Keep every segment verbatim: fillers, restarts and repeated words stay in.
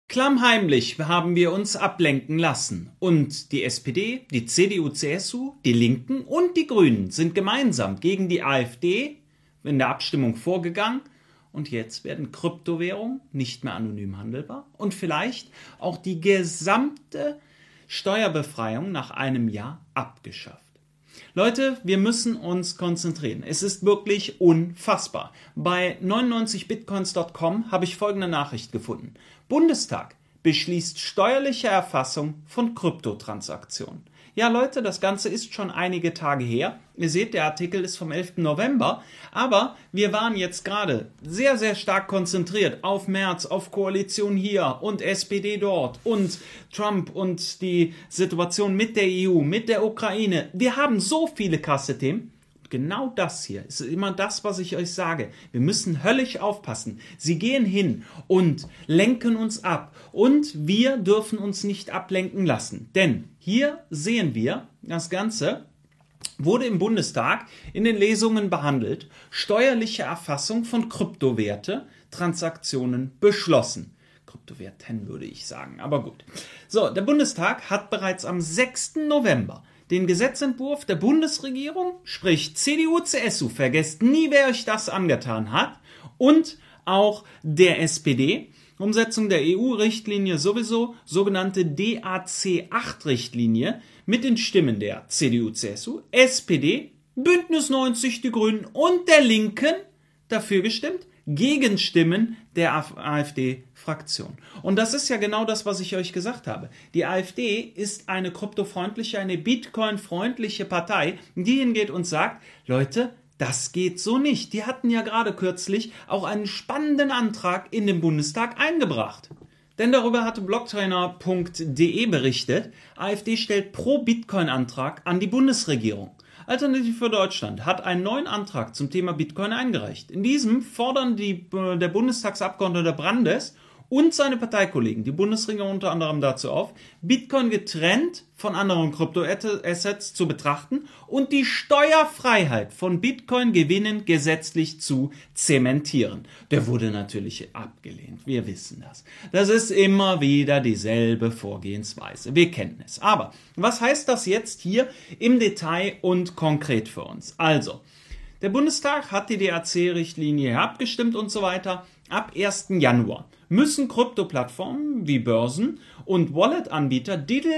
Klammheimlich haben wir uns ablenken lassen und die S P D, die C D U C S U, die Linken und die Grünen sind gemeinsam gegen die AfD in der Abstimmung vorgegangen und jetzt werden Kryptowährungen nicht mehr anonym handelbar und vielleicht auch die gesamte Steuerbefreiung nach einem Jahr abgeschafft. Leute, wir müssen uns konzentrieren. Es ist wirklich unfassbar. Bei neunundneunzig bitcoins Punkt com habe ich folgende Nachricht gefunden. Bundestag beschließt steuerliche Erfassung von Kryptotransaktionen. Ja, Leute, das Ganze ist schon einige Tage her. Ihr seht, der Artikel ist vom elften November. Aber wir waren jetzt gerade sehr, sehr stark konzentriert auf Merz, auf Koalition hier und S P D dort und Trump und die Situation mit der E U, mit der Ukraine. Wir haben so viele krasse Themen. Genau das hier ist immer das, was ich euch sage. Wir müssen höllisch aufpassen. Sie gehen hin und lenken uns ab. Und wir dürfen uns nicht ablenken lassen. Denn hier sehen wir, das Ganze wurde im Bundestag in den Lesungen behandelt. Steuerliche Erfassung von Kryptowerte, Transaktionen beschlossen. Kryptowerten würde ich sagen, aber gut. So, der Bundestag hat bereits am sechsten November den Gesetzentwurf der Bundesregierung, sprich C D U, C S U, vergesst nie, wer euch das angetan hat, und auch der S P D, Umsetzung der E U-Richtlinie sowieso, sogenannte D A C acht Richtlinie, mit den Stimmen der C D U, C S U, S P D, Bündnis neunzig, die Grünen und der Linken dafür gestimmt, Gegenstimmen der AfD-Fraktion. Und das ist ja genau das, was ich euch gesagt habe. Die AfD ist eine kryptofreundliche, eine Bitcoin-freundliche Partei, die hingeht und sagt, Leute, das geht so nicht. Die hatten ja gerade kürzlich auch einen spannenden Antrag in den Bundestag eingebracht. Denn darüber hatte Blocktrainer punkt de berichtet, AfD stellt Pro-Bitcoin-Antrag an die Bundesregierung. Alternative für Deutschland hat einen neuen Antrag zum Thema Bitcoin eingereicht. In diesem fordern die, der Bundestagsabgeordnete Brandes und seine Parteikollegen, die Bundesregierung unter anderem dazu auf, Bitcoin getrennt von anderen Kryptoassets zu betrachten und die Steuerfreiheit von Bitcoin-Gewinnen gesetzlich zu zementieren. Der wurde natürlich abgelehnt, wir wissen das. Das ist immer wieder dieselbe Vorgehensweise, wir kennen es. Aber was heißt das jetzt hier im Detail und konkret für uns? Also, der Bundestag hat die D A C-Richtlinie abgestimmt und so weiter. Ab ersten Januar müssen Kryptoplattformen wie Börsen und Wallet-Anbieter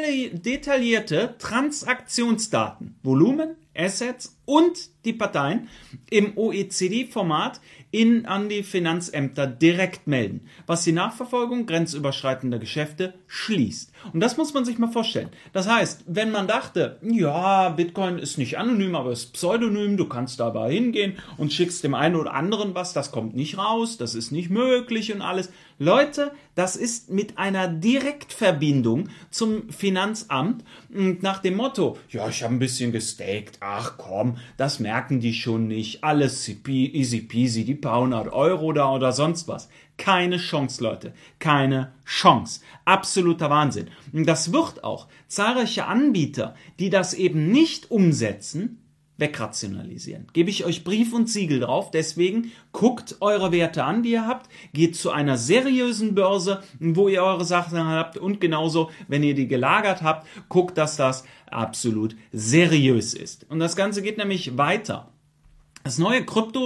detaillierte Transaktionsdaten, Volumen, Assets und die Parteien im O E C D-Format in, an die Finanzämter direkt melden, was die Nachverfolgung grenzüberschreitender Geschäfte schließt. Und das muss man sich mal vorstellen. Das heißt, wenn man dachte, ja, Bitcoin ist nicht anonym, aber ist pseudonym, du kannst dabei hingehen und schickst dem einen oder anderen was, das kommt nicht raus, das ist nicht möglich und alles. Leute, das ist mit einer Direktverbindung zum Finanzamt und nach dem Motto, ja, ich habe ein bisschen gestaked, ach komm, das merken die schon nicht, alles easy peasy, die paar hundert Euro da oder sonst was. Keine Chance, Leute, keine Chance. Absoluter Wahnsinn. Und das wird auch zahlreiche Anbieter, die das eben nicht umsetzen, wegrationalisieren. Gebe ich euch Brief und Siegel drauf, deswegen guckt eure Werte an, die ihr habt, geht zu einer seriösen Börse, wo ihr eure Sachen habt und genauso, wenn ihr die gelagert habt, guckt, dass das absolut seriös ist. Und das Ganze geht nämlich weiter. Das neue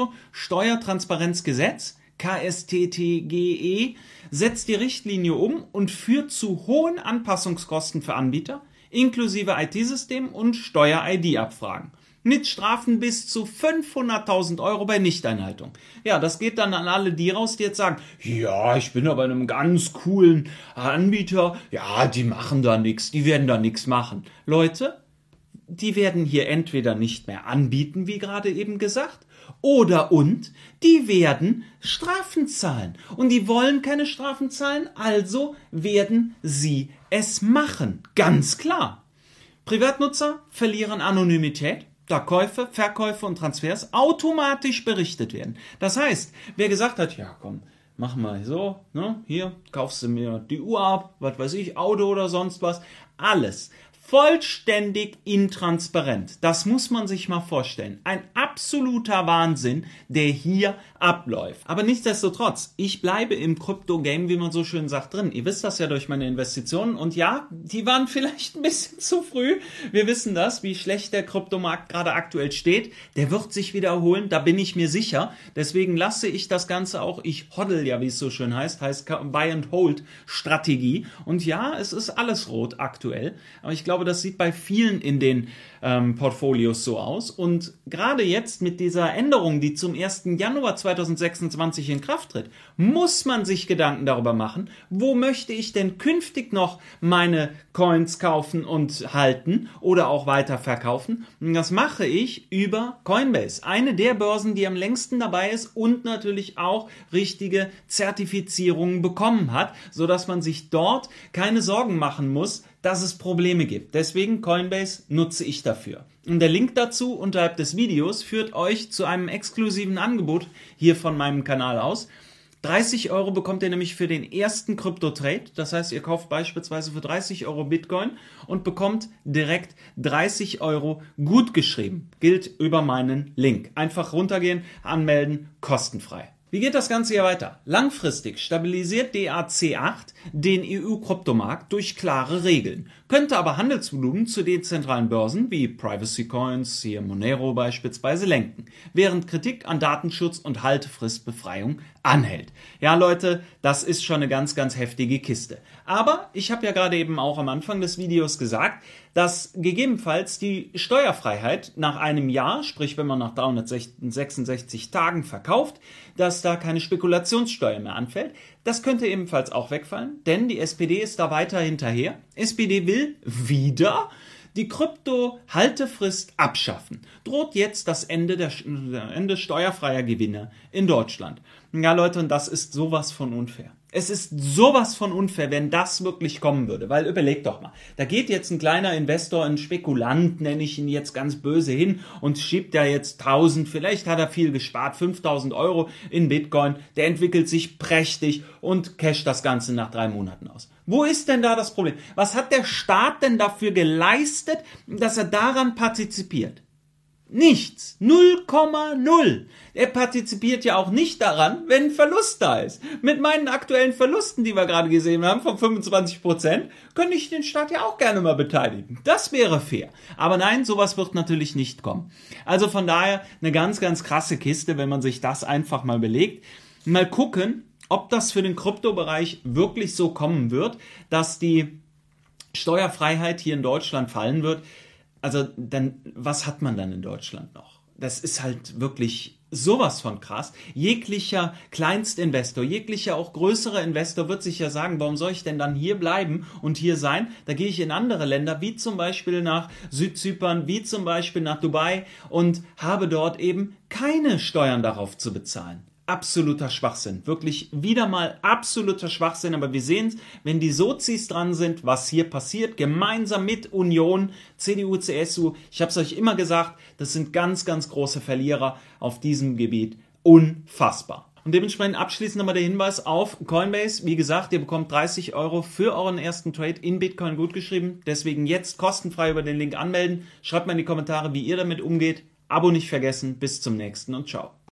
Krypto-Steuertransparenzgesetz, K S T T G E, setzt die Richtlinie um und führt zu hohen Anpassungskosten für Anbieter, inklusive I T-Systemen und Steuer-I D-Abfragen. Mit Strafen bis zu fünfhunderttausend Euro bei Nichteinhaltung. Ja, das geht dann an alle die raus, die jetzt sagen, ja, ich bin aber in einem ganz coolen Anbieter, ja, die machen da nichts, die werden da nichts machen. Leute, die werden hier entweder nicht mehr anbieten, wie gerade eben gesagt, oder und die werden Strafen zahlen. Und die wollen keine Strafen zahlen, also werden sie es machen. Ganz klar. Privatnutzer verlieren Anonymität, da Käufe, Verkäufe und Transfers automatisch berichtet werden. Das heißt, wer gesagt hat, ja komm, mach mal so, ne, hier, kaufst du mir die Uhr ab, was weiß ich, Auto oder sonst was, alles vollständig intransparent. Das muss man sich mal vorstellen. Ein absoluter Wahnsinn, der hier abläuft. Aber nichtsdestotrotz, ich bleibe im Krypto-Game, wie man so schön sagt, drin. Ihr wisst das ja durch meine Investitionen. Und ja, die waren vielleicht ein bisschen zu früh. Wir wissen das, wie schlecht der Kryptomarkt gerade aktuell steht. Der wird sich wiederholen, da bin ich mir sicher. Deswegen lasse ich das Ganze auch, ich hoddle ja, wie es so schön heißt, heißt Buy-and-Hold-Strategie. Und ja, es ist alles rot aktuell. Aber ich glaube, das sieht bei vielen in den ähm, Portfolios so aus. Und gerade jetzt mit dieser Änderung, die zum ersten Januar zweitausendsechsundzwanzig in Kraft tritt, muss man sich Gedanken darüber machen, wo möchte ich denn künftig noch meine Coins kaufen und halten oder auch weiter verkaufen. Und das mache ich über Coinbase, eine der Börsen, die am längsten dabei ist und natürlich auch richtige Zertifizierungen bekommen hat, sodass man sich dort keine Sorgen machen muss, dass es Probleme gibt. Deswegen Coinbase nutze ich dafür. Und der Link dazu unterhalb des Videos führt euch zu einem exklusiven Angebot hier von meinem Kanal aus. dreißig Euro bekommt ihr nämlich für den ersten Krypto-Trade. Das heißt, ihr kauft beispielsweise für dreißig Euro Bitcoin und bekommt direkt dreißig Euro gutgeschrieben. Gilt über meinen Link. Einfach runtergehen, anmelden, kostenfrei. Wie geht das Ganze hier weiter? Langfristig stabilisiert D A C acht den E U-Kryptomarkt durch klare Regeln, könnte aber Handelsvolumen zu dezentralen Börsen wie Privacy Coins, hier Monero beispielsweise, lenken, während Kritik an Datenschutz und Haltefristbefreiung anhält. Ja Leute, das ist schon eine ganz, ganz heftige Kiste. Aber ich habe ja gerade eben auch am Anfang des Videos gesagt, dass gegebenenfalls die Steuerfreiheit nach einem Jahr, sprich wenn man nach dreihundertsechsundsechzig Tagen verkauft, dass da keine Spekulationssteuer mehr anfällt. Das könnte ebenfalls auch wegfallen, denn die S P D ist da weiter hinterher. S P D will wieder die Krypto-Haltefrist abschaffen. Droht jetzt das Ende der Ende steuerfreier Gewinne in Deutschland. Ja Leute, und das ist sowas von unfair. Es ist sowas von unfair, wenn das wirklich kommen würde, weil überlegt doch mal, da geht jetzt ein kleiner Investor, ein Spekulant, nenne ich ihn jetzt ganz böse hin und schiebt ja jetzt tausend, vielleicht hat er viel gespart, fünftausend Euro in Bitcoin, der entwickelt sich prächtig und casht das Ganze nach drei Monaten aus. Wo ist denn da das Problem? Was hat der Staat denn dafür geleistet, dass er daran partizipiert? Nichts. null Komma null. Er partizipiert ja auch nicht daran, wenn ein Verlust da ist. Mit meinen aktuellen Verlusten, die wir gerade gesehen haben, von fünfundzwanzig Prozent, könnte ich den Staat ja auch gerne mal beteiligen. Das wäre fair. Aber nein, sowas wird natürlich nicht kommen. Also von daher eine ganz, ganz krasse Kiste, wenn man sich das einfach mal belegt. Mal gucken, ob das für den Kryptobereich wirklich so kommen wird, dass die Steuerfreiheit hier in Deutschland fallen wird. Also dann, was hat man dann in Deutschland noch? Das ist halt wirklich sowas von krass. Jeglicher Kleinstinvestor, jeglicher auch größerer Investor wird sich ja sagen, warum soll ich denn dann hier bleiben und hier sein? Da gehe ich in andere Länder, wie zum Beispiel nach Südzypern, wie zum Beispiel nach Dubai und habe dort eben keine Steuern darauf zu bezahlen. Absoluter Schwachsinn. Wirklich wieder mal absoluter Schwachsinn. Aber wir sehen es, wenn die Sozis dran sind, was hier passiert, gemeinsam mit Union, C D U, C S U. Ich habe es euch immer gesagt, das sind ganz, ganz große Verlierer auf diesem Gebiet. Unfassbar. Und dementsprechend abschließend nochmal der Hinweis auf Coinbase. Wie gesagt, ihr bekommt dreißig Euro für euren ersten Trade in Bitcoin gutgeschrieben. Deswegen jetzt kostenfrei über den Link anmelden. Schreibt mal in die Kommentare, wie ihr damit umgeht. Abo nicht vergessen. Bis zum nächsten und ciao.